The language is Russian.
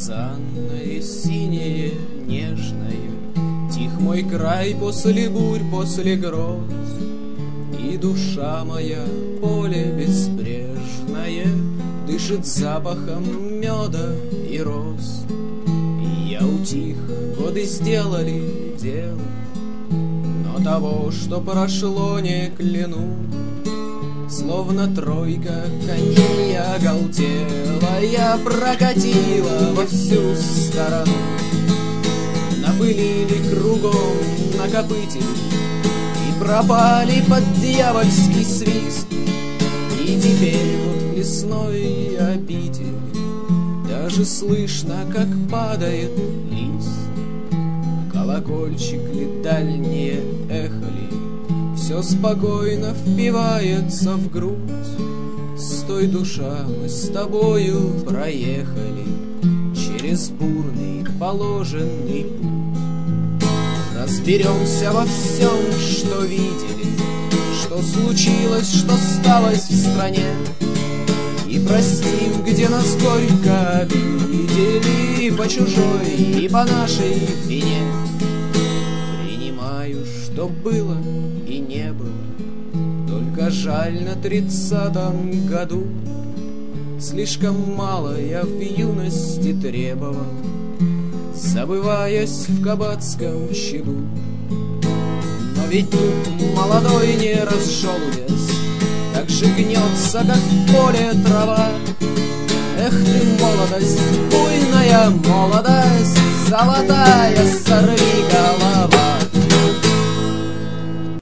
розанное, синее, нежное. Тих мой край после бурь, после гроз, и душа моя, поле безбрежное, дышит запахом меда и роз. И я утих, годы сделали дело, но того, что прошло, не кляну. Словно тройка коней оголтела, я прокатила во всю сторону. Напылили кругом, накопытили и пропали под дьявольский свист. И теперь вот лесной обители даже слышно, как падает лист. Колокольчик ли, дальние эхо ли, все спокойно впивается в грудь. Стой, душа, мы с тобою проехали через бурный положенный путь. Разберемся во всем, что видели, что случилось, что сталось в стране, и простим, где нас горько обидели, и по чужой, и по нашей вине. Принимаю, что было и не было, только жаль, на 30-м году слишком мало я в юности требовал, забываясь в кабацком чаду. Но ведь тут молодой не разжелудясь, так же гнется, как в поле трава. Эх ты, молодость, буйная молодость, золотая, сорви